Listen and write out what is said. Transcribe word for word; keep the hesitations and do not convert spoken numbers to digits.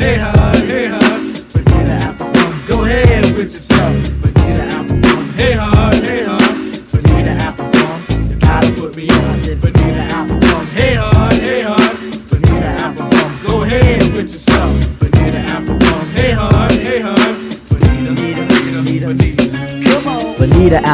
hey hon, hey hon. Bonita Applebum, go ahead with yourself. Bonita Applebum, hey hon, hey hon. Bonita Applebum, you gotta put me on. I said Bonita Applebum, hey hon, hey hon. Bonita Applebum, go ahead with yourself. Bonita Applebum, hey hon, hey hon. Bonita, Bonita, Bonita, Bonita. Come on. Bonita